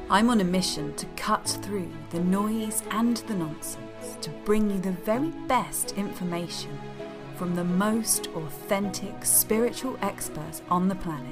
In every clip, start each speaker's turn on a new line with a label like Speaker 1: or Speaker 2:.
Speaker 1: I'm on a mission to cut through the noise and the nonsense to bring you the very best information from the most authentic spiritual experts on the planet.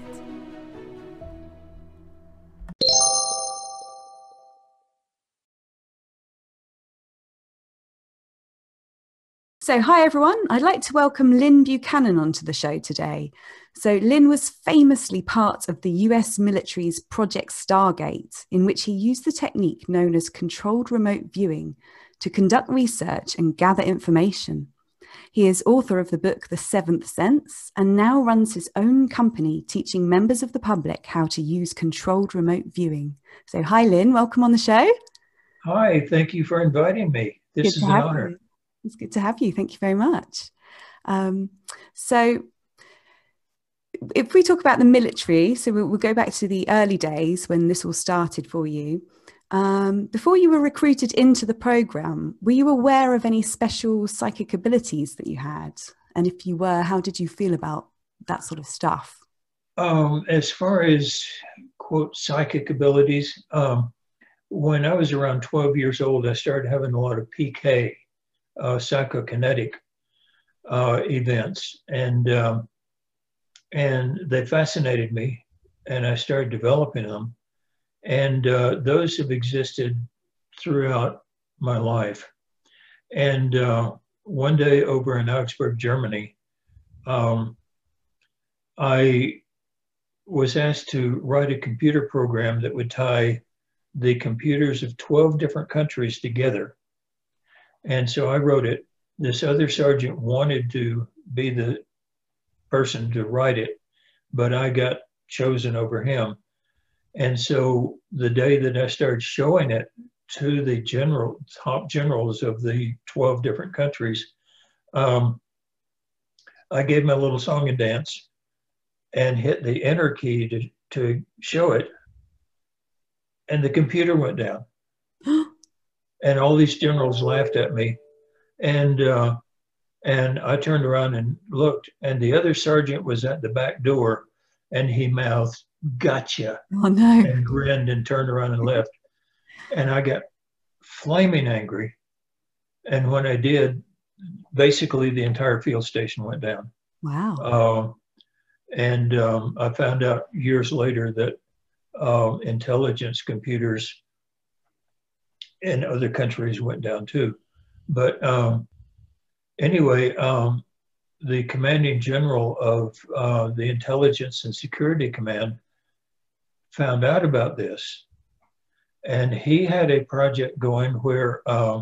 Speaker 1: So hi everyone, I'd like to welcome Lynn Buchanan onto the show today. So Lynn was famously part of the US military's Project Stargate, in which he used the technique known as controlled remote viewing to conduct research and gather information. He is author of the book The Seventh Sense and now runs his own company teaching members of the public how to use controlled remote viewing. So hi Lynn, welcome on the show.
Speaker 2: Hi, thank you for inviting me. This is an honor.
Speaker 1: It's good to have you. Thank you very much. So if we talk about the military, so we'll go back to the early days when this all started for you. Before you were recruited into the program, were you aware of any special psychic abilities that you had? And if you were, how did you feel about that sort of stuff?
Speaker 2: As far as, quote, psychic abilities, when I was around 12 years old, I started having a lot of PK, psychokinetic events, and they fascinated me, and I started developing them, and those have existed throughout my life. And one day over in Augsburg, Germany, I was asked to write a computer program that would tie the computers of 12 different countries together. And so I wrote it. This other sergeant wanted to be the person to write it, but I got chosen over him. And so the day that I started showing it to the top generals of the 12 different countries, I gave them a little song and dance and hit the enter key to show it. And the computer went down. And all these generals laughed at me. And I turned around and looked, and the other sergeant was at the back door, and he mouthed, "Gotcha."
Speaker 1: Oh, no.
Speaker 2: And grinned and turned around and left. And I got flaming angry. And when I did, basically the entire field station went down.
Speaker 1: Wow.
Speaker 2: I found out years later that intelligence computers in other countries went down too. But anyway, the commanding general of the Intelligence and Security Command found out about this. And he had a project going where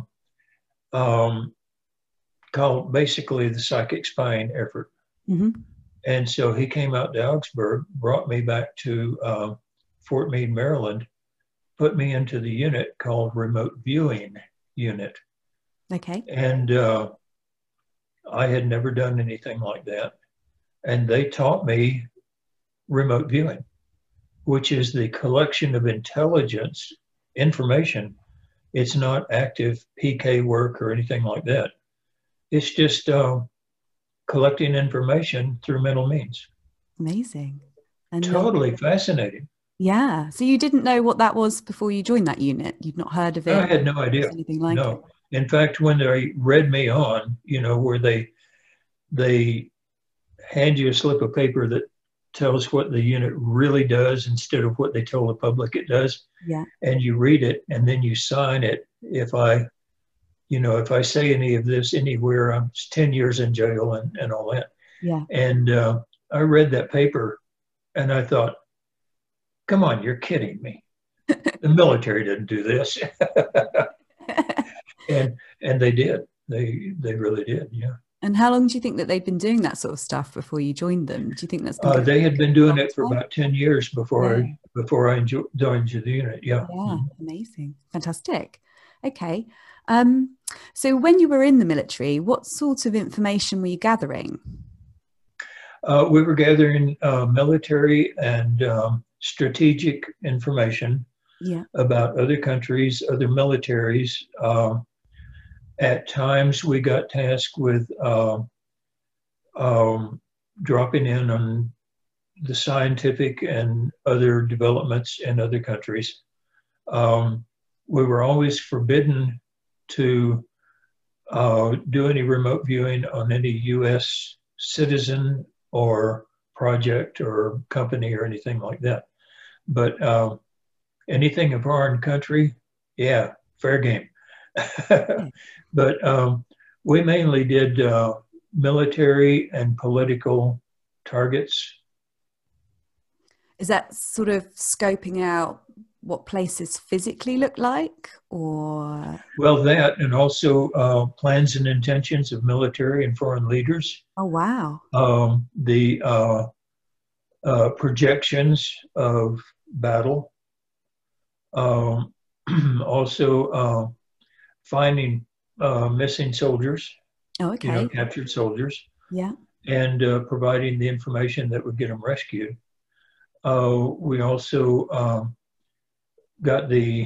Speaker 2: called basically the psychic spying effort.
Speaker 1: Mm-hmm.
Speaker 2: And so he came out to Augsburg, brought me back to Fort Meade, Maryland, put me into the unit called Remote Viewing Unit.
Speaker 1: Okay.
Speaker 2: And I had never done anything like that. And they taught me remote viewing, which is the collection of intelligence information. It's not active PK work or anything like that. It's just collecting information through mental means.
Speaker 1: Amazing. And
Speaker 2: totally fascinating.
Speaker 1: Yeah. So you didn't know what that was before you joined that unit? You'd not heard of it?
Speaker 2: I had no idea.
Speaker 1: Anything like
Speaker 2: no.
Speaker 1: it?
Speaker 2: In fact, when they read me on, where they hand you a slip of paper that tells what the unit really does instead of what they tell the public it does.
Speaker 1: Yeah.
Speaker 2: And you read it and then you sign it. If I say any of this anywhere, I'm 10 years in jail and all that.
Speaker 1: Yeah.
Speaker 2: And I read that paper and I thought, come on, you're kidding me. The military didn't do this. And they did. They really did, yeah.
Speaker 1: And how long do you think that they've been doing that sort of stuff before you joined them? Do you think that's
Speaker 2: they had been doing it for about 10 years before I joined the unit, yeah.
Speaker 1: Yeah, amazing. Fantastic. Okay. So when you were in the military, what sort of information were you gathering?
Speaker 2: We were gathering military and strategic information about other countries, other militaries. At times, we got tasked with dropping in on the scientific and other developments in other countries. We were always forbidden to do any remote viewing on any U.S. citizen or project or company or anything like that. But anything a foreign country, yeah, fair game. But we mainly did military and political targets.
Speaker 1: Is that sort of scoping out what places physically look like, or?
Speaker 2: Well, that, and also plans and intentions of military and foreign leaders.
Speaker 1: Oh, wow.
Speaker 2: The projections of battle. Also finding missing soldiers,
Speaker 1: Oh, okay.
Speaker 2: captured soldiers,
Speaker 1: Yeah.
Speaker 2: and providing the information that would get them rescued. We also got the,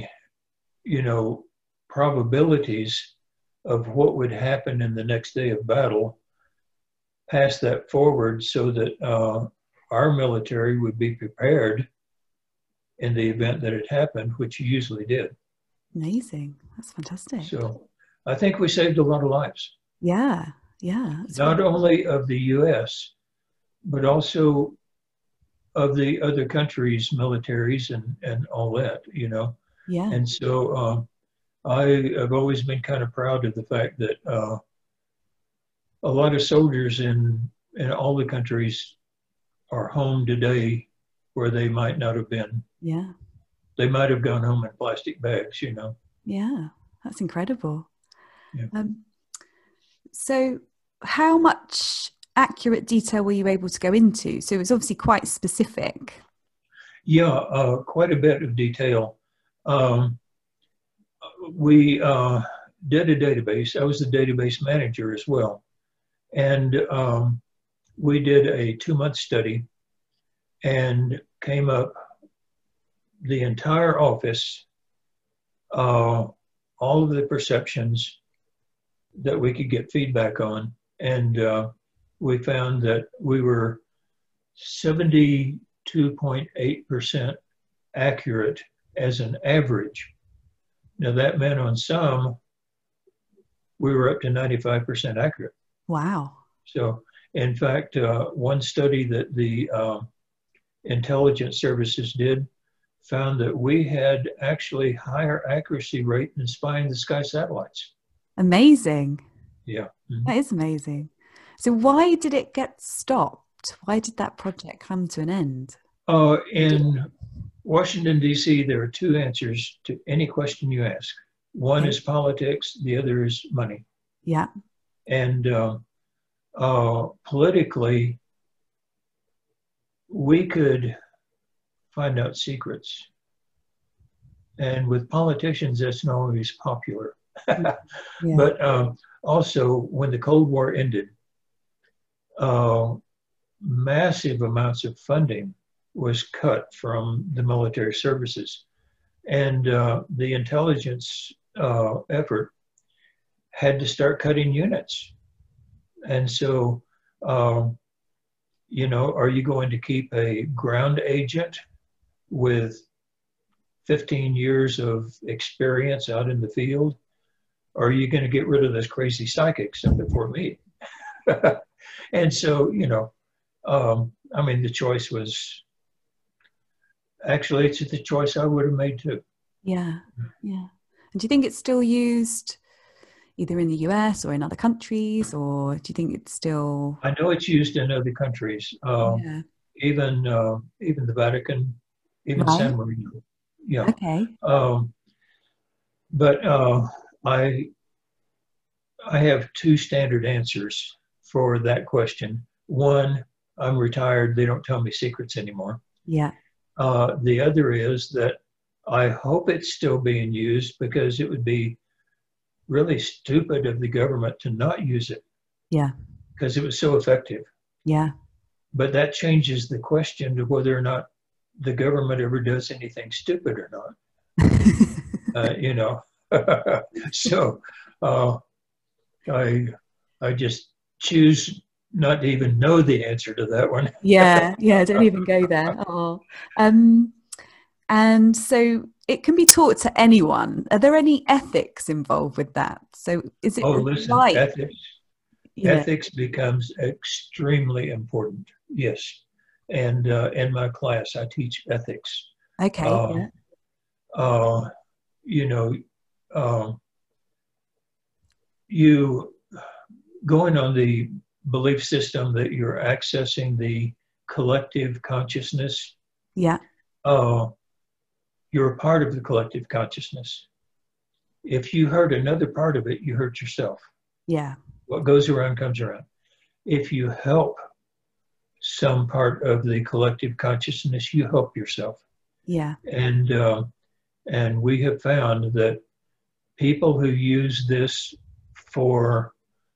Speaker 2: probabilities of what would happen in the next day of battle, pass that forward so that our military would be prepared in the event that it happened, which usually did.
Speaker 1: Amazing. That's fantastic.
Speaker 2: So I think we saved a lot of lives.
Speaker 1: Yeah.
Speaker 2: Not only of the U.S., but also of the other countries' militaries and all that,
Speaker 1: Yeah.
Speaker 2: And so I have always been kind of proud of the fact that a lot of soldiers in all the countries are home today where they might not have been.
Speaker 1: Yeah.
Speaker 2: They might have gone home in plastic bags,
Speaker 1: Yeah, that's incredible.
Speaker 2: Yeah.
Speaker 1: So how much accurate detail were you able to go into? So it was obviously quite specific.
Speaker 2: Yeah, quite a bit of detail. We did a database. I was the database manager as well. And we did a 2-month study and came up, the entire office, all of the perceptions that we could get feedback on. And we found that we were 72.8% accurate as an average. Now that meant on some, we were up to 95% accurate.
Speaker 1: Wow.
Speaker 2: So in fact, one study that the intelligence services did found that we had actually higher accuracy rate than spy in the sky satellites.
Speaker 1: Amazing.
Speaker 2: Yeah.
Speaker 1: Mm-hmm. That is amazing. So why did it get stopped? Why did that project come to an end?
Speaker 2: In Washington, D.C., there are 2 answers to any question you ask. One is politics, the other is money.
Speaker 1: Yeah.
Speaker 2: And politically, we could find out secrets. And with politicians, that's not always popular. Yeah. But also, when the Cold War ended, massive amounts of funding was cut from the military services. And the intelligence effort had to start cutting units. And so, are you going to keep a ground agent with 15 years of experience out in the field? Or are you going to get rid of those crazy psychics up at Fort Meade? And so, the choice was, actually, it's the choice I would have made too.
Speaker 1: Yeah. And do you think it's still used either in the US or in other countries, or do you think it's still?
Speaker 2: I know it's used in other countries. Even the Vatican, even right. San Marino. Yeah.
Speaker 1: Okay.
Speaker 2: But I have 2 standard answers for that question. One, I'm retired. They don't tell me secrets anymore.
Speaker 1: Yeah.
Speaker 2: The other is that I hope it's still being used, because it would be really stupid of the government to not use it.
Speaker 1: Yeah.
Speaker 2: Because it was so effective.
Speaker 1: Yeah. But
Speaker 2: that changes the question to whether or not the government ever does anything stupid or not. So I just choose not to even know the answer to that one.
Speaker 1: Yeah, don't even go there. And so it can be taught to anyone. Are there any ethics involved with that? So is it
Speaker 2: listen,
Speaker 1: right?
Speaker 2: ethics becomes extremely important. Yes. And in my class, I teach ethics.
Speaker 1: Okay.
Speaker 2: You know, you going on the belief system that you're accessing the collective consciousness.
Speaker 1: Yeah.
Speaker 2: You're a part of the collective consciousness. If you hurt another part of it, you hurt yourself.
Speaker 1: Yeah.
Speaker 2: What goes around comes around. If you help some part of the collective consciousness, you help yourself.
Speaker 1: Yeah.
Speaker 2: And we have found that people who use this for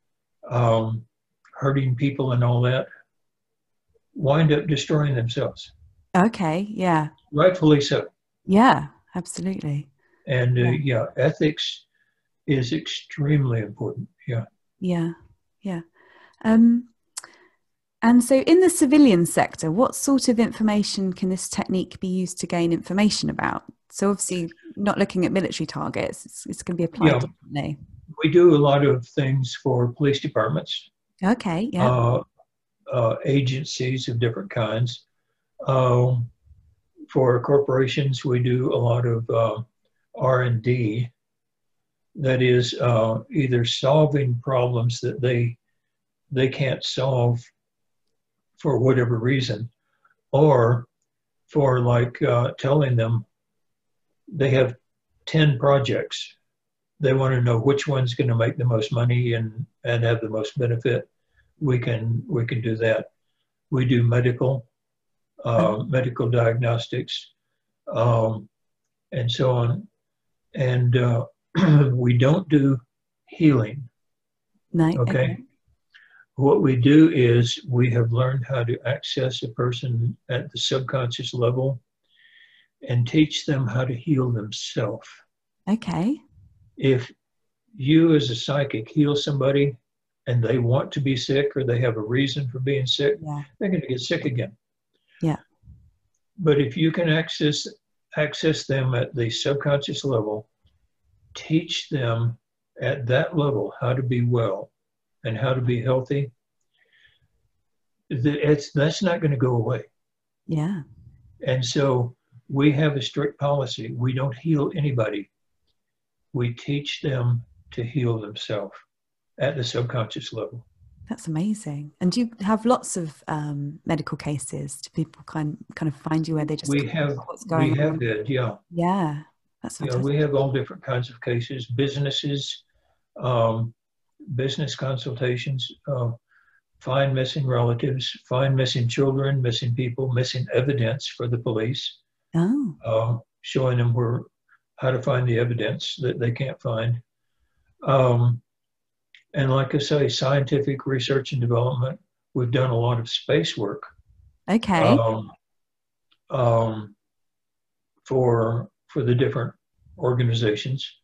Speaker 2: hurting people and all that wind up destroying themselves.
Speaker 1: Okay. Yeah.
Speaker 2: Rightfully so.
Speaker 1: Yeah, absolutely.
Speaker 2: And ethics is extremely important. Yeah.
Speaker 1: Yeah. Yeah. And so in the civilian sector, what sort of information can this technique be used to gain information about? So obviously not looking at military targets, it's going to be applied differently.
Speaker 2: We do a lot of things for police departments.
Speaker 1: Okay, yeah.
Speaker 2: Agencies of different kinds. For corporations, we do a lot of R&D. That is either solving problems that they can't solve for whatever reason, or for like telling them they have 10 projects. They want to know which one's going to make the most money and have the most benefit. We can do that. We do medical diagnostics, and so on. And we don't do healing.
Speaker 1: No.
Speaker 2: Okay. What we do is we have learned how to access a person at the subconscious level and teach them how to heal themselves.
Speaker 1: Okay.
Speaker 2: If you as a psychic heal somebody and they want to be sick or they have a reason for being sick, they're going to get sick again.
Speaker 1: Yeah.
Speaker 2: But if you can access them at the subconscious level, teach them at that level how to be well and how to be healthy, that's not going to go away.
Speaker 1: Yeah.
Speaker 2: And so we have a strict policy. We don't heal anybody. We teach them to heal themselves at the subconscious level.
Speaker 1: That's amazing. And do you have lots of medical cases? Do people kind of find you where they just what's going on?
Speaker 2: We have, yeah.
Speaker 1: Yeah, that's fantastic.
Speaker 2: We have all different kinds of cases, businesses, business consultations, find missing relatives, find missing children, missing people, missing evidence for the police, showing them how to find the evidence that they can't find. And like I say, scientific research and development. We've done a lot of space work.
Speaker 1: Okay.
Speaker 2: For the different organizations.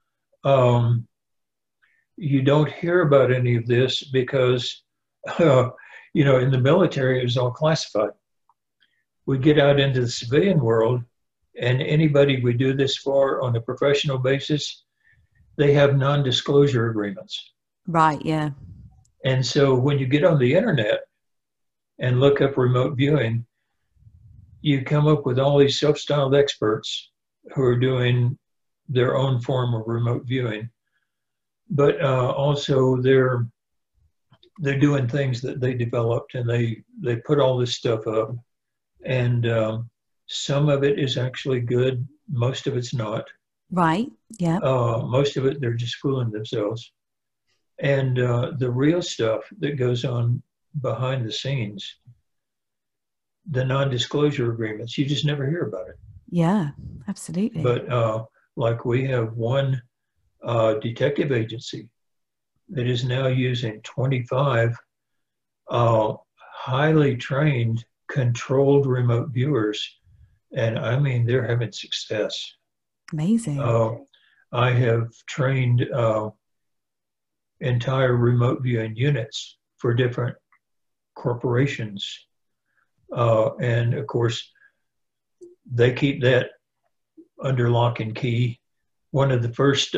Speaker 2: You don't hear about any of this because, in the military, it was all classified. We get out into the civilian world, and anybody we do this for on a professional basis, they have non-disclosure agreements.
Speaker 1: Right, yeah.
Speaker 2: And so when you get on the internet and look up remote viewing, you come up with all these self-styled experts who are doing their own form of remote viewing. But also they're doing things that they developed, and they put all this stuff up. And some of it is actually good. Most of it's not.
Speaker 1: Right, yeah.
Speaker 2: Most of it, they're just fooling themselves. And the real stuff that goes on behind the scenes, the non-disclosure agreements, you just never hear about it.
Speaker 1: Yeah, absolutely.
Speaker 2: But like we have one detective agency that is now using 25 highly trained, controlled remote viewers. And I mean, they're having success.
Speaker 1: Amazing.
Speaker 2: I have trained entire remote viewing units for different corporations. And of course, they keep that under lock and key. One of the first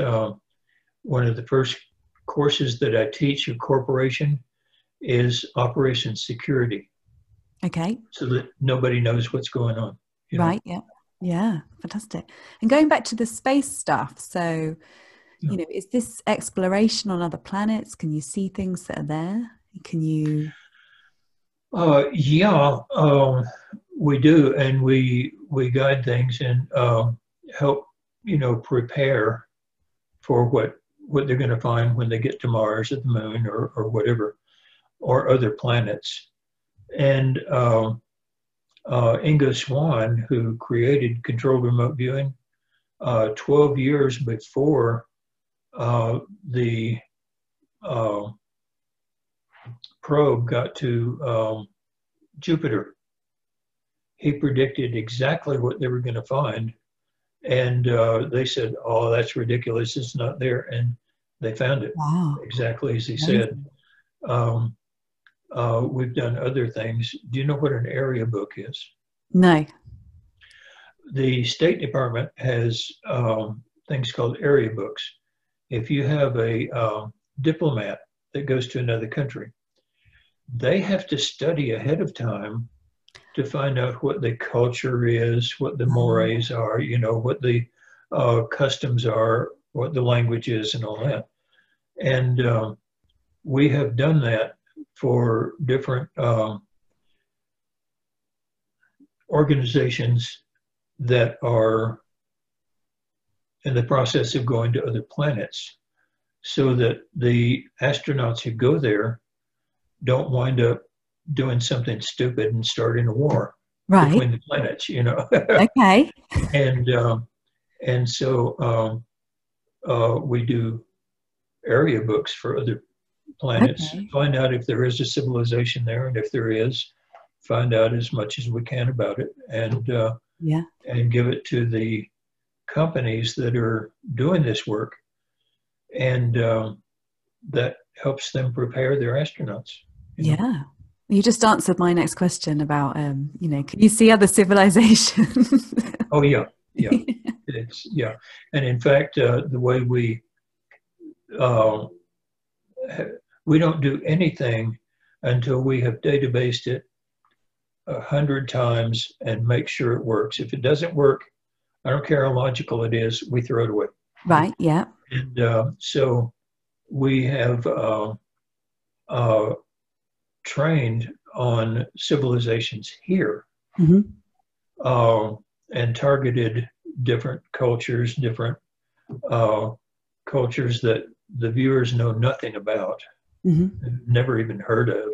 Speaker 2: courses that I teach a corporation is operations security.
Speaker 1: Okay.
Speaker 2: So that nobody knows what's going on.
Speaker 1: Right. Yeah. Yeah. Fantastic. And going back to the space stuff. So, is this exploration on other planets? Can you see things that are there? Can you?
Speaker 2: We do. And we guide things and help, prepare for what they're going to find when they get to Mars or the moon or whatever, or other planets. And Ingo Swann, who created controlled remote viewing, 12 years before the probe got to Jupiter, he predicted exactly what they were going to find. And they said, "Oh, that's ridiculous. It's not there." And they found it exactly as he said. We've done other things. Do you know what an area book is?
Speaker 1: No.
Speaker 2: The State Department has things called area books. If you have a diplomat that goes to another country, they have to study ahead of time to find out what the culture is, what the mores are, what the customs are, what the language is, and all that. And we have done that for different organizations that are in the process of going to other planets, so that the astronauts who go there don't wind up doing something stupid and starting a war between the planets,
Speaker 1: Okay.
Speaker 2: And so we do area books for other planets, find out if there is a civilization there, and if there is, find out as much as we can about it, and give it to the companies that are doing this work, and that helps them prepare their astronauts.
Speaker 1: You just answered my next question about, can you see other civilizations?
Speaker 2: Oh, yeah. And in fact, the way we don't do anything until we have databased it 100 times and make sure it works. If it doesn't work, I don't care how logical it is, we throw it away.
Speaker 1: Right, yeah.
Speaker 2: And so we have trained on civilizations here, and targeted different cultures that the viewers know nothing about, never even heard of,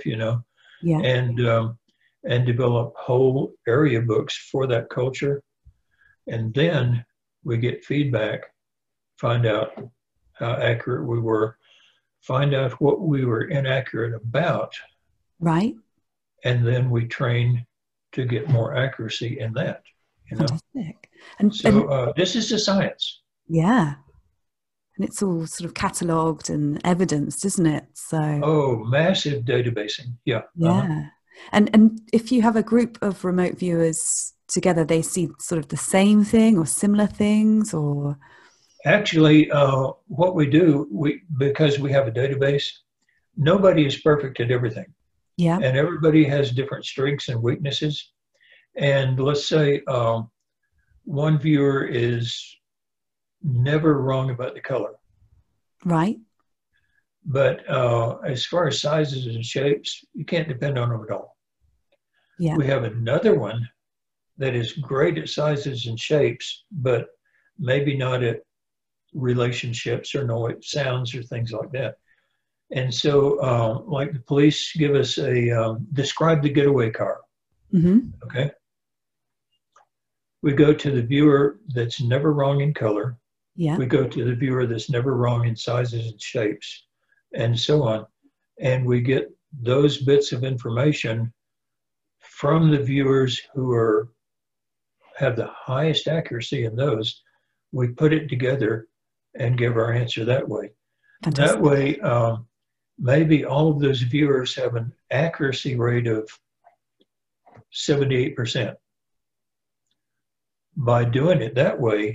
Speaker 2: and develop whole area books for that culture. And then we get feedback, find out how accurate we were, find out what we were inaccurate about.
Speaker 1: Right.
Speaker 2: And then we train to get more accuracy in that.
Speaker 1: Fantastic.
Speaker 2: So this is a science.
Speaker 1: Yeah. And it's all sort of catalogued and evidenced, isn't it?
Speaker 2: So massive databasing. Yeah.
Speaker 1: And if you have a group of remote viewers together, they see sort of the same thing or similar things, or?
Speaker 2: Actually, what we do, because we have a database, nobody is perfect at everything.
Speaker 1: Yeah.
Speaker 2: And everybody has different strengths and weaknesses. And let's say one viewer is never wrong about the color.
Speaker 1: Right.
Speaker 2: But as far as sizes and shapes, you can't depend on them at all.
Speaker 1: Yeah.
Speaker 2: We have another one that is great at sizes and shapes, but maybe not at relationships or know it sounds or things like that. And so like the police give us a describe the getaway car. Okay. We go to the viewer that's never wrong in color.
Speaker 1: Yeah.
Speaker 2: We go to the viewer that's never wrong in sizes and shapes, and so on. And we get those bits of information from the viewers who have the highest accuracy in those. We put it together and give our answer that way.
Speaker 1: Fantastic.
Speaker 2: That way, maybe all of those viewers have an accuracy rate of 78%. By doing it that way,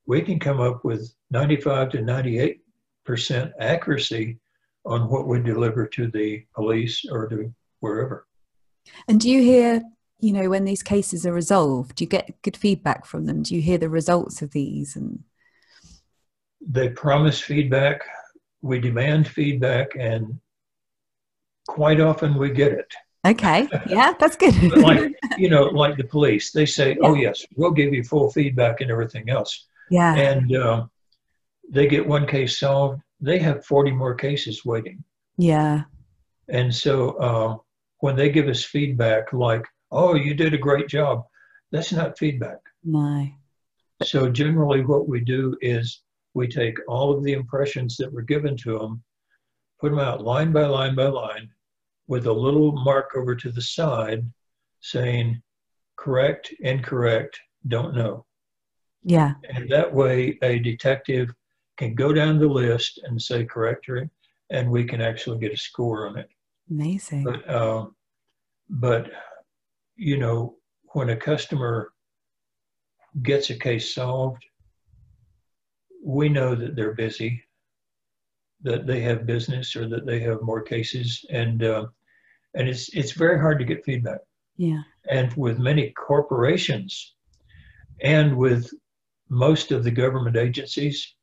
Speaker 2: we can come up with 95 to 98% accuracy on what we deliver to the police or to wherever.
Speaker 1: And do you hear, you know, when these cases are resolved, do you get good feedback from them? Do you hear the results of these? And
Speaker 2: they promise feedback, we demand feedback, and quite often we get it.
Speaker 1: Okay, yeah, that's good.
Speaker 2: Like, you know, like the police, they say,
Speaker 1: Yeah.
Speaker 2: oh yes, we'll give you full feedback and everything else.
Speaker 1: Yeah.
Speaker 2: And they get one case solved, they have 40 more cases waiting.
Speaker 1: Yeah.
Speaker 2: And so when they give us feedback like, oh, you did a great job, that's not feedback.
Speaker 1: No.
Speaker 2: So generally what we do is we take all of the impressions that were given to them, put them out line by line by line with a little mark over to the side saying correct, incorrect, don't know.
Speaker 1: Yeah.
Speaker 2: And that way a detective can go down the list and say correct, and we can actually get a score on it.
Speaker 1: Amazing.
Speaker 2: But you know, when a customer gets a case solved, we know that they're busy, that they have business, or that they have more cases, and it's very hard to get feedback.
Speaker 1: Yeah.
Speaker 2: And with many corporations, and with most of the government agencies,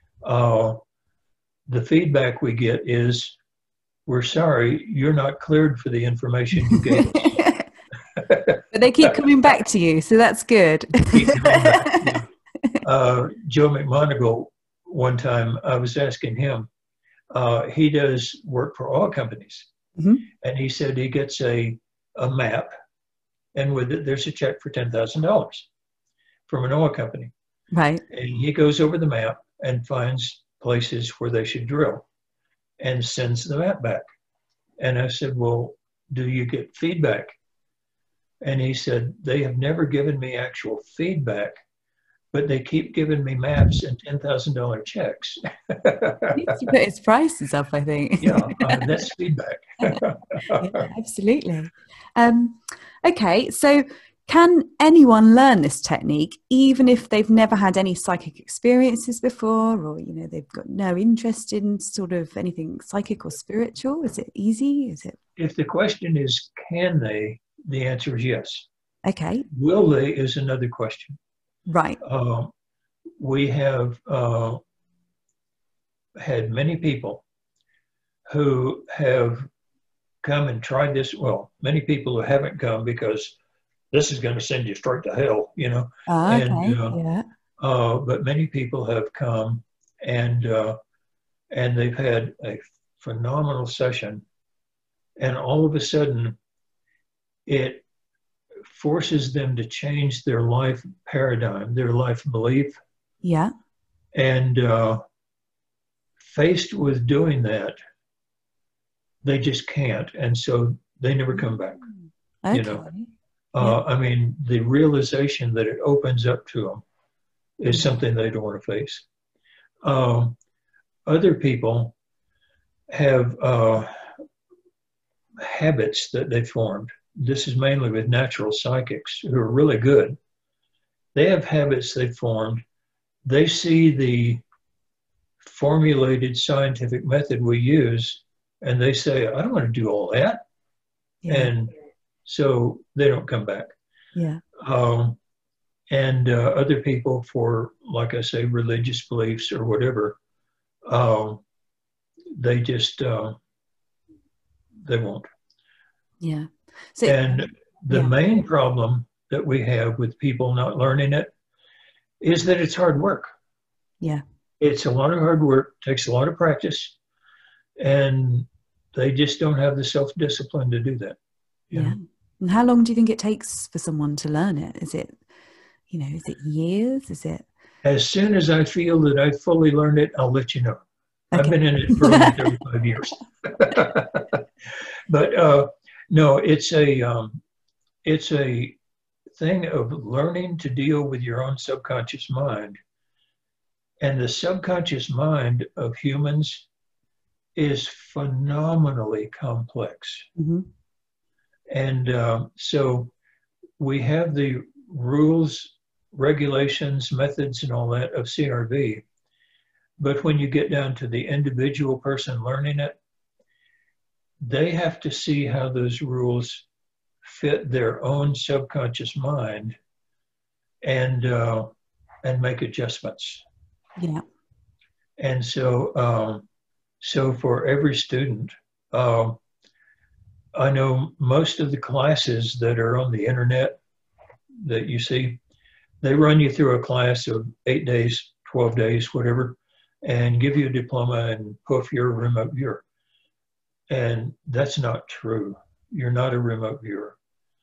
Speaker 2: the feedback we get is, we're sorry, you're not cleared for the information you gave us.
Speaker 1: But they keep coming back to you, so that's good.
Speaker 2: Keep coming back, yeah. Joe McMoneagle, one time I was asking him, he does work for oil companies.
Speaker 1: Mm-hmm.
Speaker 2: And he said he gets a map, and with it, there's a check for $10,000 from an oil company.
Speaker 1: Right.
Speaker 2: And he goes over the map and finds places where they should drill and sends the map back. And I said, well, do you get feedback? And he said, they have never given me actual feedback, but they keep giving me maps and $10,000 checks.
Speaker 1: He needs to put his prices up, I think.
Speaker 2: Yeah, that's feedback.
Speaker 1: Yeah, absolutely. Okay, so can anyone learn this technique, even if they've never had any psychic experiences before, or, you know, they've got no interest in sort of anything psychic or spiritual? Is it easy? Is it?
Speaker 2: If the question is, can they? The answer is yes.
Speaker 1: Okay.
Speaker 2: Will they is another question.
Speaker 1: Right.
Speaker 2: We have had many people who have come and tried this. Well, many people who haven't come because this is going to send you straight to hell, you know.
Speaker 1: Okay.
Speaker 2: Yeah. But many people have come and they've had a phenomenal session, and all of a sudden it forces them to change their life paradigm, their life belief.
Speaker 1: Yeah.
Speaker 2: And faced with doing that, they just can't. And so they never come back.
Speaker 1: Okay.
Speaker 2: You know, I mean, the realization that it opens up to them is something they don't want to face. Other people have habits that they formed. This is mainly with natural psychics who are really good. They have habits they formed. They see the formulated scientific method we use, and they say, I don't want to do all that. Yeah. And so they don't come back.
Speaker 1: Yeah.
Speaker 2: And other people, for, like I say, religious beliefs or whatever, they just, they won't.
Speaker 1: Yeah. So,
Speaker 2: and the main problem that we have with people not learning it is that it's hard work.
Speaker 1: Yeah.
Speaker 2: It's a lot of hard work, takes a lot of practice, and they just don't have the self-discipline to do that.
Speaker 1: Yeah. And how long do you think it takes for someone to learn it? Is it, you know, is it years? Is it?
Speaker 2: As soon as I feel that I've fully learned it, I'll let you know. Okay. I've been in it for over 35 years. But no, it's a thing of learning to deal with your own subconscious mind. And the subconscious mind of humans is phenomenally complex.
Speaker 1: Mm-hmm.
Speaker 2: And so we have the rules regulations, methods, and all that of CRV. But when you get down to the individual person learning it, they have to see how those rules fit their own subconscious mind and make adjustments.
Speaker 1: Yeah.
Speaker 2: And so, so for every student, I know most of the classes that are on the internet that you see, they run you through a class of 8 days, 12 days, whatever, and give you a diploma and poof, you're a remote viewer. And that's not true. You're not a remote viewer.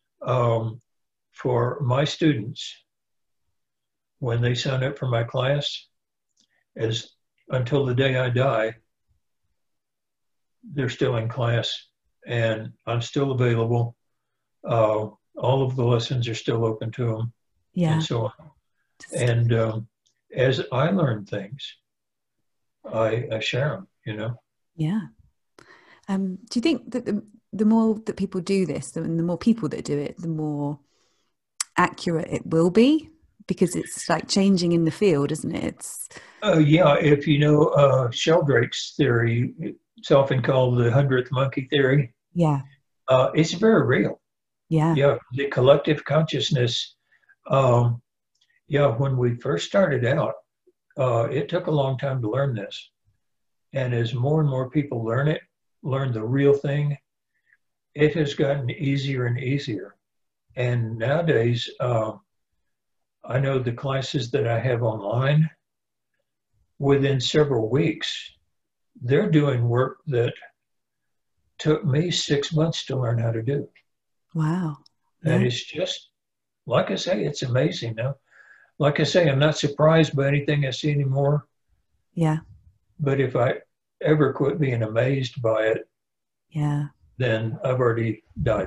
Speaker 2: For my students, when they sign up for my class, as until the day I die, they're still in class and I'm still available. All of the lessons are still open to them,
Speaker 1: Yeah.
Speaker 2: and so on. And as I learn things, I share them, you know?
Speaker 1: Yeah. Do you think that the more that people do this, the more people that do it, the more accurate it will be? Because it's like changing in the field, isn't it? It's
Speaker 2: yeah, if you know Sheldrake's theory, it's often called the 100th monkey theory.
Speaker 1: Yeah.
Speaker 2: It's very real.
Speaker 1: Yeah.
Speaker 2: Yeah, the collective consciousness. Yeah, when we first started out, it took a long time to learn this. And as more and more people learn the real thing, it has gotten easier and easier. And nowadays, I know the classes that I have online, within several weeks, they're doing work that took me 6 months to learn how to do.
Speaker 1: Wow.
Speaker 2: And it's just, like I say, it's amazing now. Like I say, I'm not surprised by anything I see anymore.
Speaker 1: Yeah.
Speaker 2: But if I ever quit being amazed by it,
Speaker 1: yeah,
Speaker 2: then I've already died.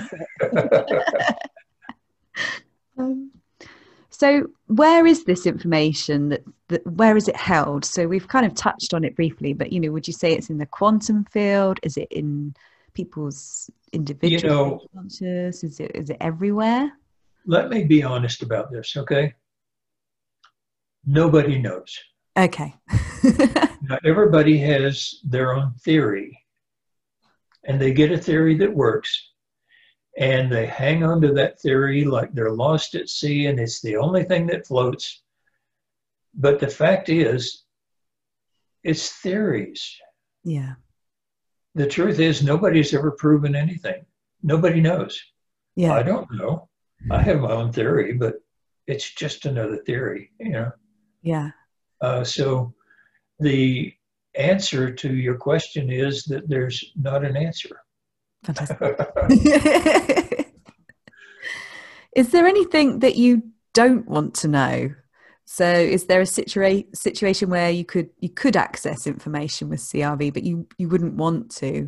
Speaker 1: So where is this information that where is it held? So we've kind of touched on it briefly, but would you say it's in the quantum field? Is it in people's individual conscious? Is it everywhere?
Speaker 2: Let me be honest about this, okay? Nobody knows.
Speaker 1: Okay.
Speaker 2: Now, everybody has their own theory, and they get a theory that works, and they hang on to that theory like they're lost at sea and it's the only thing that floats. But the fact is, it's theories.
Speaker 1: Yeah.
Speaker 2: The truth is, nobody's ever proven anything. Nobody knows.
Speaker 1: Yeah.
Speaker 2: I don't know. I have my own theory, but it's just another theory,
Speaker 1: Yeah.
Speaker 2: So the answer to your question is that there's not an answer.
Speaker 1: Fantastic. Is there anything that you don't want to know? So is there a situation where you could access information with CRV, but you wouldn't want to?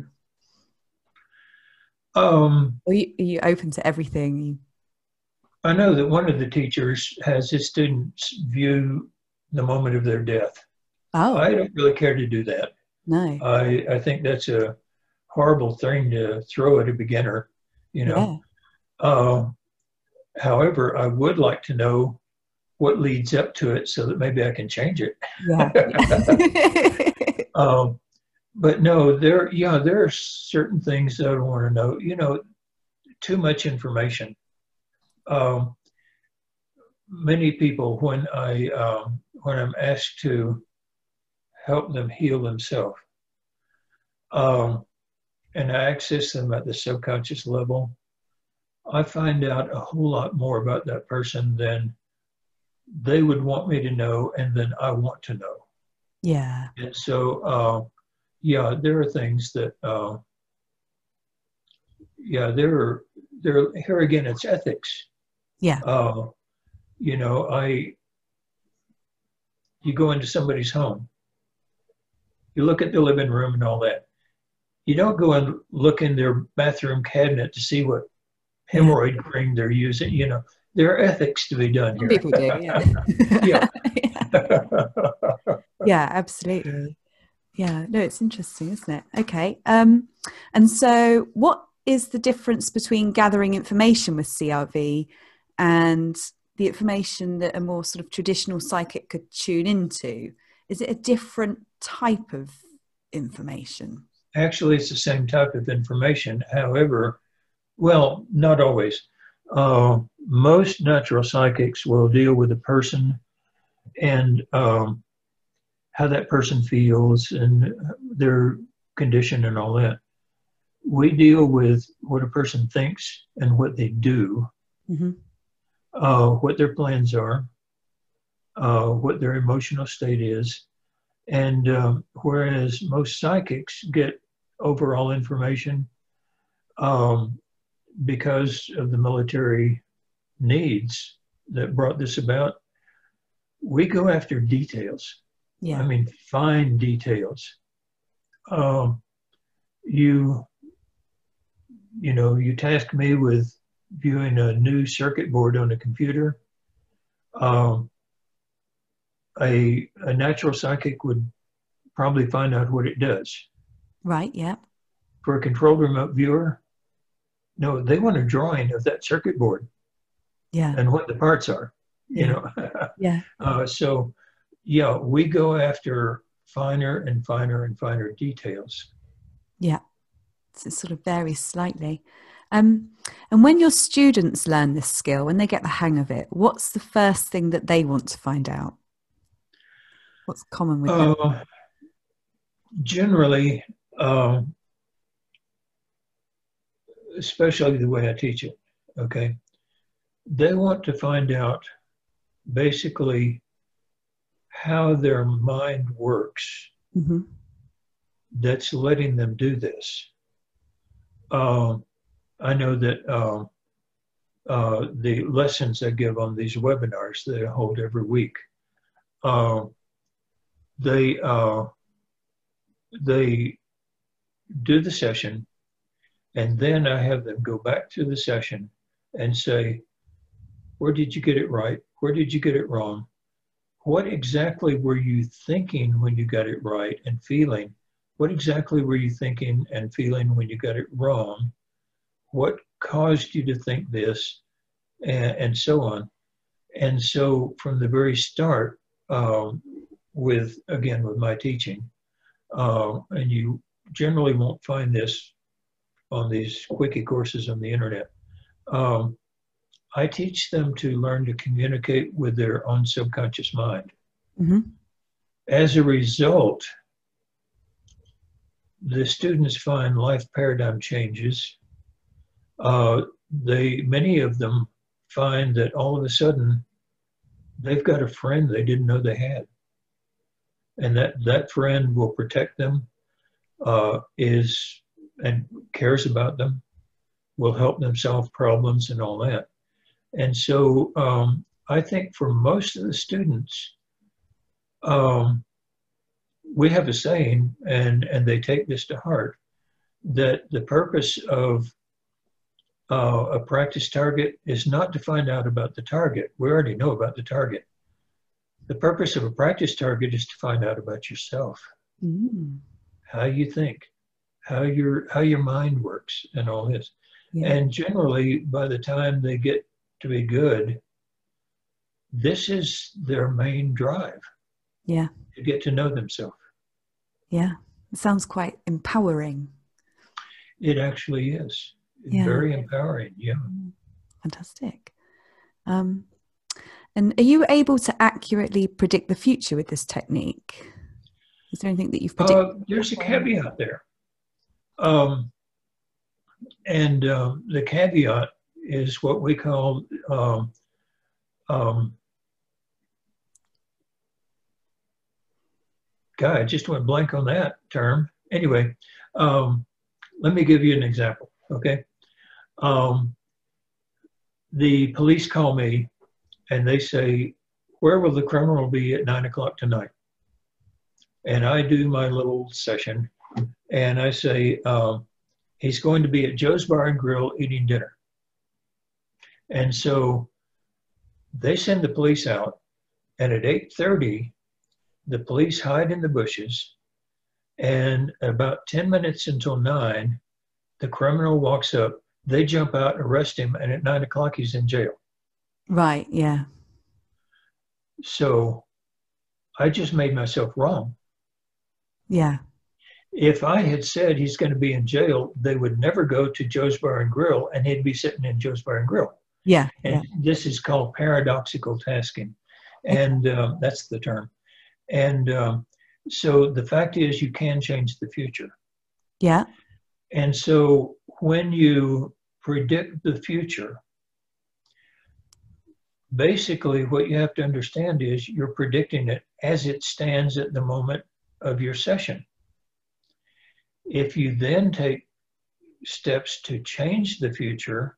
Speaker 1: Or are you open to everything?
Speaker 2: I know that one of the teachers has his students view the moment of their death.
Speaker 1: Oh.
Speaker 2: I don't really care to do that.
Speaker 1: No.
Speaker 2: I think that's a horrible thing to throw at a beginner,
Speaker 1: Yeah.
Speaker 2: However, I would like to know what leads up to it so that maybe I can change it.
Speaker 1: Yeah.
Speaker 2: But no, there are certain things that I want to know. Too much information. Many people, when I'm asked to help them heal themselves, and I access them at the subconscious level, I find out a whole lot more about that person than they would want me to know and than I want to know.
Speaker 1: Yeah.
Speaker 2: And so, there are things that, here again, it's ethics.
Speaker 1: Yeah.
Speaker 2: You go into somebody's home, you look at the living room and all that. You don't go and look in their bathroom cabinet to see what hemorrhoid cream they're using. There are ethics to be done here.
Speaker 1: People do, yeah.
Speaker 2: Yeah.
Speaker 1: Yeah, absolutely. Yeah, no, it's interesting, isn't it? Okay. And so what is the difference between gathering information with CRV and the information that a more sort of traditional psychic could tune into? Is it a different type of information?
Speaker 2: Actually, it's the same type of information. However, well, not always. Most natural psychics will deal with a person and how that person feels and their condition and all that. We deal with what a person thinks and what they do,
Speaker 1: Mm-hmm.
Speaker 2: what their plans are, what their emotional state is. And whereas most psychics get overall information because of the military needs that brought this about, we go after details.
Speaker 1: Yeah.
Speaker 2: I mean, fine details. You task me with viewing a new circuit board on a computer. A natural psychic would probably find out what it does.
Speaker 1: Right, yeah.
Speaker 2: For a controlled remote viewer, no, they want a drawing of that circuit board.
Speaker 1: Yeah.
Speaker 2: And what the parts are,
Speaker 1: Yeah. Yeah.
Speaker 2: So, yeah, we go after finer and finer and finer details.
Speaker 1: Yeah. So it sort of varies slightly. And when your students learn this skill, when they get the hang of it, what's the first thing that they want to find out? What's common with them?
Speaker 2: Generally, especially the way I teach it, okay, they want to find out basically how their mind works.
Speaker 1: Mm-hmm.
Speaker 2: That's letting them do this. I know that the lessons I give on these webinars that I hold every week, they do the session, and then I have them go back to the session and say, where did you get it right? Where did you get it wrong? What exactly were you thinking when you got it right and feeling? What exactly were you thinking and feeling when you got it wrong? What caused you to think this? And so on. And so from the very start, with my teaching, and you generally won't find this on these quickie courses on the internet, I teach them to learn to communicate with their own subconscious mind.
Speaker 1: Mm-hmm.
Speaker 2: As a result, the students find life paradigm changes. Many of them find that all of a sudden they've got a friend they didn't know they had. And that friend will protect them, and cares about them, will help them solve problems and all that. And so I think for most of the students, we have a saying, and they take this to heart, that the purpose of a practice target is not to find out about the target. We already know about the target. The purpose of a practice target is to find out about yourself, how you think, how your mind works, and all this. Yeah. And generally, by the time they get to be good, this is their main drive.
Speaker 1: Yeah.
Speaker 2: To get to know themselves.
Speaker 1: Yeah. It sounds quite empowering.
Speaker 2: It actually is.
Speaker 1: Yeah.
Speaker 2: Very empowering. Yeah.
Speaker 1: Fantastic. And are you able to accurately predict the future with this technique? Is there anything that you've predicted?
Speaker 2: There's a caveat there. And the caveat is what we call God, I just went blank on that term. Anyway, let me give you an example, okay? The police call me and they say, where will the criminal be at 9 o'clock tonight? And I do my little session and I say, he's going to be at Joe's Bar and Grill eating dinner. And so they send the police out, and at 8:30, the police hide in the bushes, and about 10 minutes until 9, the criminal walks up, they jump out, arrest him, and at 9 o'clock he's in jail.
Speaker 1: Right. Yeah.
Speaker 2: So I just made myself wrong.
Speaker 1: Yeah.
Speaker 2: If I had said he's going to be in jail, they would never go to Joe's Bar and Grill, and he'd be sitting in Joe's Bar and Grill.
Speaker 1: Yeah.
Speaker 2: And
Speaker 1: Yeah.
Speaker 2: this is called paradoxical tasking.
Speaker 1: Okay.
Speaker 2: And that's the term. And so the fact is, you can change the future.
Speaker 1: Yeah.
Speaker 2: And so when you predict the future, basically what you have to understand is you're predicting it as it stands at the moment of your session. If you then take steps to change the future,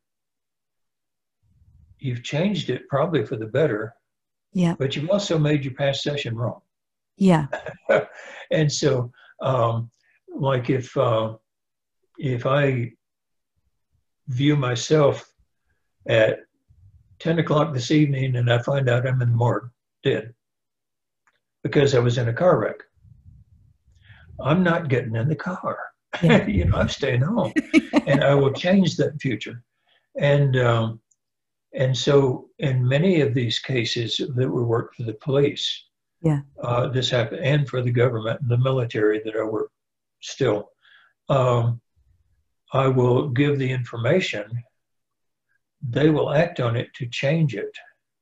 Speaker 2: you've changed it probably for the better,
Speaker 1: Yeah.
Speaker 2: but you've also made your past session wrong.
Speaker 1: Yeah.
Speaker 2: And so, like if I view myself at 10 o'clock this evening and I find out I'm in the morgue dead because I was in a car wreck, I'm not getting in the car.
Speaker 1: Yeah.
Speaker 2: I'm staying home, and I will change that future. And so in many of these cases that we work for the police,
Speaker 1: Yeah.
Speaker 2: this happened, and for the government and the military that I work still, I will give the information. They will act on it to change it.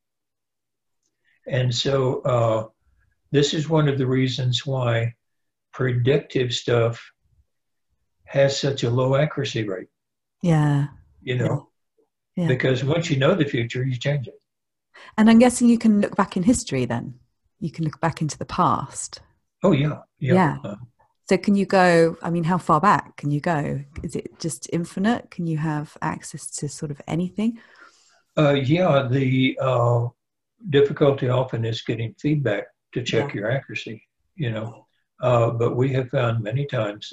Speaker 2: And so this is one of the reasons why predictive stuff has such a low accuracy rate.
Speaker 1: Yeah.
Speaker 2: Yeah.
Speaker 1: Because
Speaker 2: once you know the future, you change it.
Speaker 1: And I'm guessing you can look back in history then. You can look back into the past.
Speaker 2: Oh, yeah.
Speaker 1: Yeah. So can you go, I mean, how far back can you go? Is it just infinite? Can you have access to sort of anything?
Speaker 2: Yeah, the difficulty often is getting feedback to check your accuracy, but we have found many times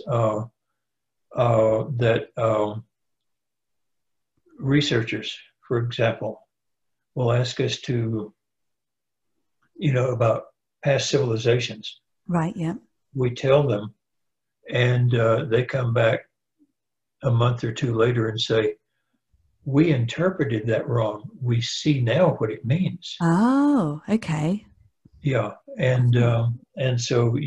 Speaker 2: that researchers, for example, will ask us to, about past civilizations.
Speaker 1: Right, yeah.
Speaker 2: We tell them, and they come back a month or two later and say, we interpreted that wrong. We see now what it means.
Speaker 1: Oh, okay.
Speaker 2: Yeah, and so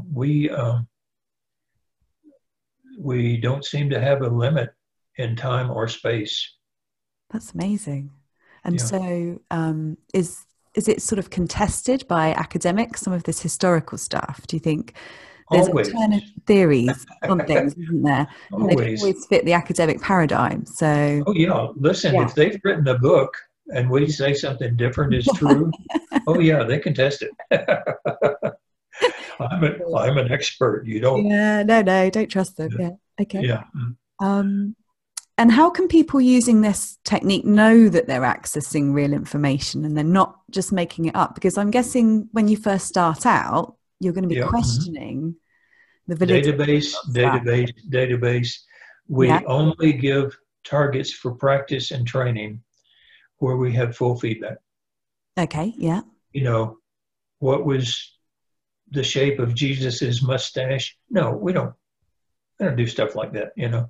Speaker 2: we don't seem to have a limit in time or space.
Speaker 1: That's amazing. And so, is it sort of contested by academics? Some of this historical stuff. Do you think there's alternative theories on things, isn't there? And they don't always fit the academic paradigm. So,
Speaker 2: listen, if they've written a book and we say something different is true, they contest it. I'm an expert. You don't.
Speaker 1: Yeah, no, don't trust them. Yeah, okay.
Speaker 2: Yeah.
Speaker 1: And how can people using this technique know that they're accessing real information and they're not just making it up? Because I'm guessing when you first start out, you're going to be questioning the validity.
Speaker 2: Database. We only give targets for practice and training where we have full feedback.
Speaker 1: Okay, yeah.
Speaker 2: What was the shape of Jesus's mustache? No, we don't do stuff like that,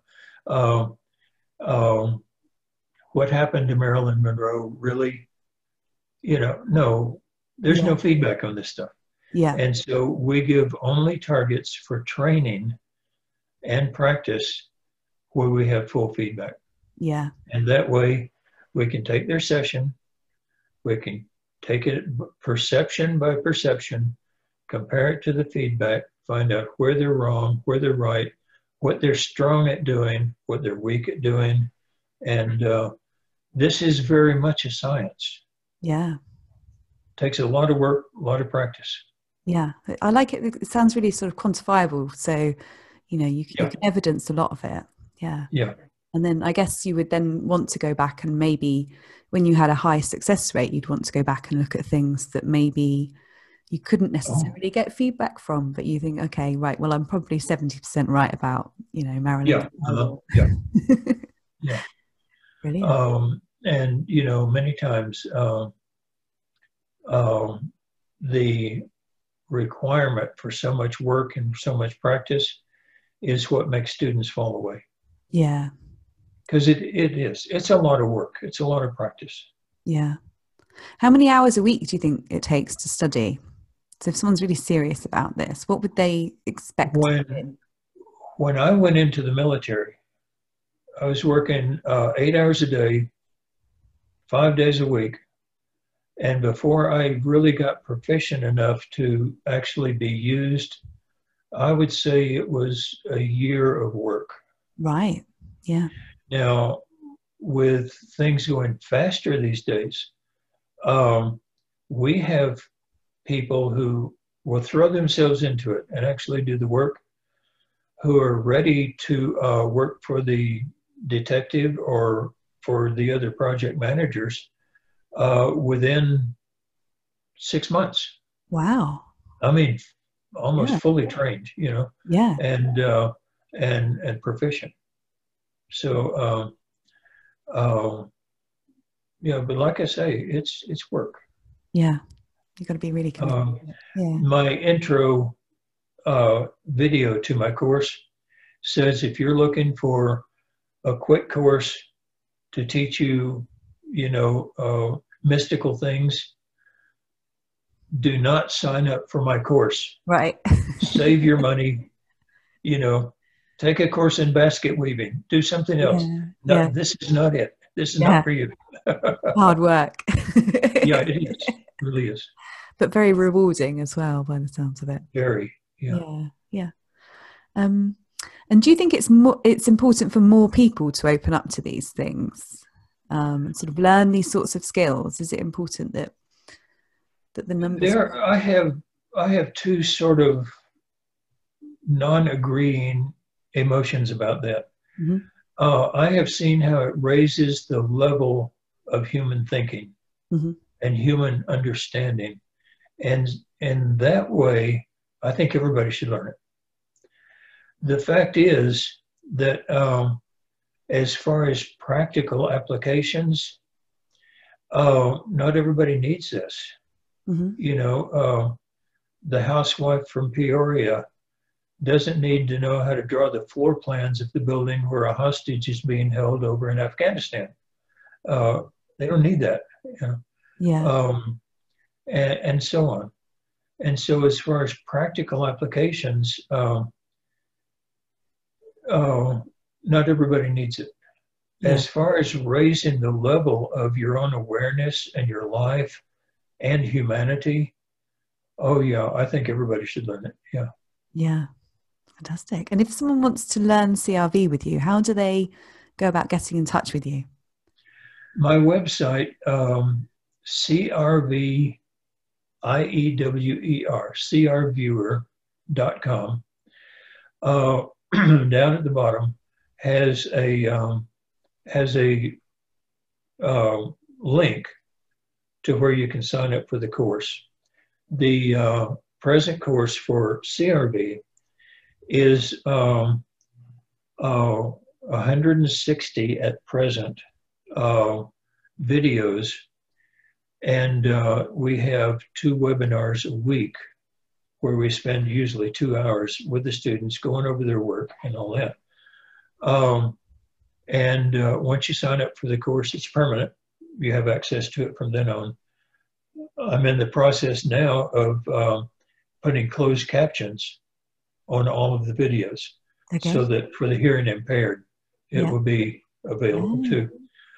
Speaker 2: what happened to Marilyn Monroe, really? No, there's no feedback on this stuff.
Speaker 1: Yeah.
Speaker 2: And so we give only targets for training and practice where we have full feedback.
Speaker 1: Yeah.
Speaker 2: And that way we can take their session, we can take it perception by perception, compare it to the feedback, find out where they're wrong, where they're right, what they're strong at doing, what they're weak at doing. And this is very much a science.
Speaker 1: Yeah.
Speaker 2: It takes a lot of work, a lot of practice.
Speaker 1: Yeah. I like it. It sounds really sort of quantifiable. So, you can evidence a lot of it. Yeah.
Speaker 2: Yeah.
Speaker 1: And then I guess you would then want to go back and maybe when you had a high success rate, you'd want to go back and look at things that maybe you couldn't necessarily get feedback from, but you think, okay, right, well, I'm probably 70% right about, Marilyn.
Speaker 2: Yeah. Yeah.
Speaker 1: Brilliant.
Speaker 2: And, many times the requirement for so much work and so much practice is what makes students fall away.
Speaker 1: Yeah.
Speaker 2: Because it's a lot of work. It's a lot of practice.
Speaker 1: Yeah. How many hours a week do you think it takes to study? So if someone's really serious about this, what would they expect?
Speaker 2: When I went into the military, I was working 8 hours a day, 5 days a week. And before I really got proficient enough to actually be used, I would say it was a year of work.
Speaker 1: Right. Yeah.
Speaker 2: Now, with things going faster these days, we have people who will throw themselves into it and actually do the work, who are ready to work for the detective or for the other project managers within 6 months.
Speaker 1: Wow.
Speaker 2: I mean, almost fully trained, you know.
Speaker 1: Yeah.
Speaker 2: And proficient. So yeah, but like I say, it's work.
Speaker 1: Yeah. You've got to be really committed.
Speaker 2: My intro video to my course says, if you're looking for a quick course to teach you, you know, mystical things, do not sign up for my course.
Speaker 1: Right.
Speaker 2: Save your money, you know, take a course in basket weaving, do something else. No, this is not it. This is not for you.
Speaker 1: Hard work.
Speaker 2: Yeah, it is. It really is.
Speaker 1: But very rewarding as well, by the sounds of it.
Speaker 2: Very, yeah.
Speaker 1: Yeah. And do you think it's important for more people to open up to these things, and sort of learn these sorts of skills? Is it important that the numbers?
Speaker 2: I have two sort of non-agreeing emotions about that.
Speaker 1: Mm-hmm.
Speaker 2: I have seen how it raises the level of human thinking and human understanding. And in that way, I think everybody should learn it. The fact is that as far as practical applications, not everybody needs this. You know, the housewife from Peoria doesn't need to know how to draw the floor plans of the building where a hostage is being held over in Afghanistan. They don't need that. You know? And so on. And so as far as practical applications, not everybody needs it. As far as raising the level of your own awareness and your life and humanity, oh yeah, I think everybody should learn it.
Speaker 1: Yeah. Fantastic. And if someone wants to learn CRV with you, how do they go about getting in touch with you?
Speaker 2: My website, crviewer.com, down at the bottom has a link to where you can sign up for the course. The present course for CRV is 160 at present videos, and we have 2 webinars a week where we spend usually 2 hours with the students going over their work and all that. And once you sign up for the course, it's permanent. You have access to it from then on. I'm in the process now of putting closed captions on all of the videos, so that for the hearing impaired, it will be available too.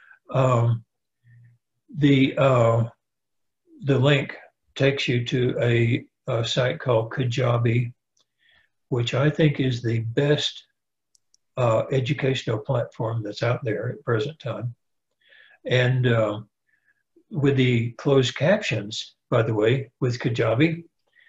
Speaker 2: The link takes you to a site called Kajabi, which I think is the best educational platform that's out there at present time. And with the closed captions, by the way, with Kajabi,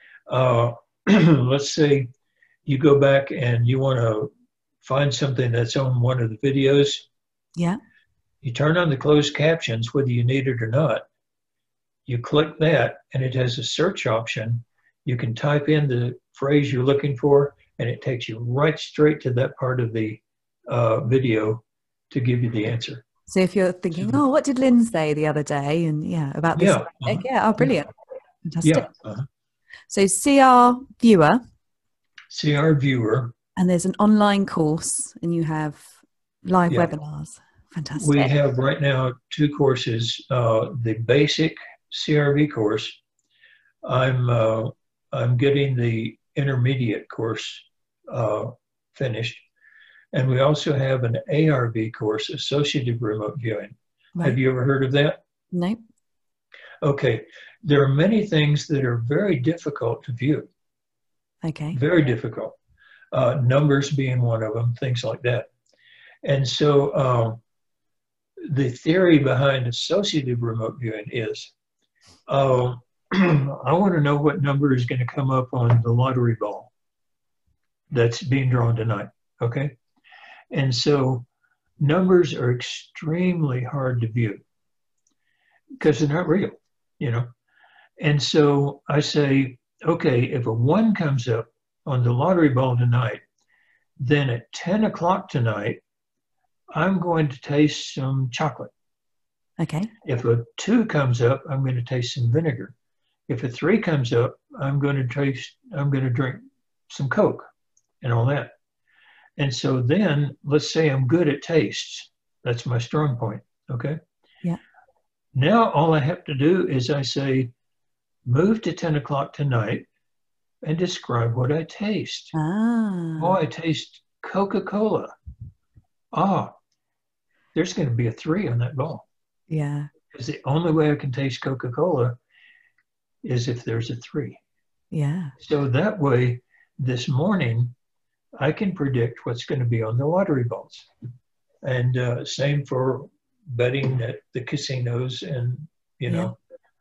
Speaker 2: let's say you go back and you want to find something that's on one of the videos.
Speaker 1: Yeah.
Speaker 2: You turn on the closed captions, whether you need it or not. You click that, and it has a search option. You can type in the phrase you're looking for, and it takes you right straight to that part of the video to give you the answer.
Speaker 1: So if you're thinking, oh, what did Lynn say the other day? And about this. Oh, brilliant. Fantastic. So CR Viewer.
Speaker 2: CR Viewer.
Speaker 1: And there's an online course, and you have live webinars. Fantastic.
Speaker 2: We have right now 2 courses, the basic CRV course. I'm getting the intermediate course finished. And we also have an ARV course, Associative Remote Viewing.
Speaker 1: Right.
Speaker 2: Have you ever heard of that?
Speaker 1: No.
Speaker 2: Okay. There are many things that are very difficult to view.
Speaker 1: Okay.
Speaker 2: Very difficult. Numbers being one of them, things like that. And so the theory behind associative remote viewing is, I want to know what number is going to come up on the lottery ball that's being drawn tonight, okay? And so numbers are extremely hard to view because they're not real, you know? And so I say, okay, if a 1 comes up on the lottery ball tonight, then at 10 o'clock tonight, I'm going to taste some chocolate.
Speaker 1: Okay.
Speaker 2: If a 2 comes up, I'm going to taste some vinegar. If a 3 comes up, I'm going to drink some Coke and all that. And so then let's say I'm good at tastes. That's my strong point. Okay.
Speaker 1: Yeah.
Speaker 2: Now all I have to do is I say, move to 10 o'clock tonight and describe what I taste. Oh, I taste Coca-Cola. Ah, there's going to be a 3 on that ball.
Speaker 1: Yeah.
Speaker 2: Because the only way I can taste Coca-Cola is if there's a 3.
Speaker 1: Yeah.
Speaker 2: So that way, this morning, I can predict what's going to be on the lottery balls. And same for betting at the casinos and, you know,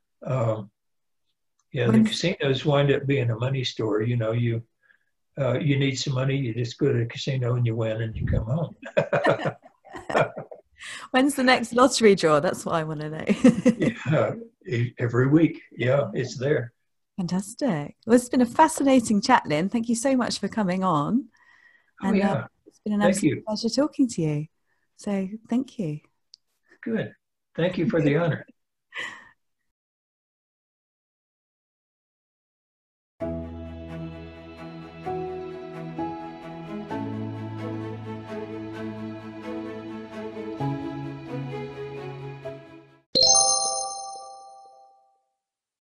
Speaker 2: the casinos wind up being a money store. You know, you need some money, you just go to the casino and you win and you come home.
Speaker 1: When's the next lottery draw? That's what I want to know.
Speaker 2: Every week. Yeah, it's there.
Speaker 1: Fantastic. Well, it's been a fascinating chat, Lynn. Thank you so much for coming on.
Speaker 2: And
Speaker 1: it's been an absolute pleasure talking to you. So thank you.
Speaker 2: Good. Thank you for the honor.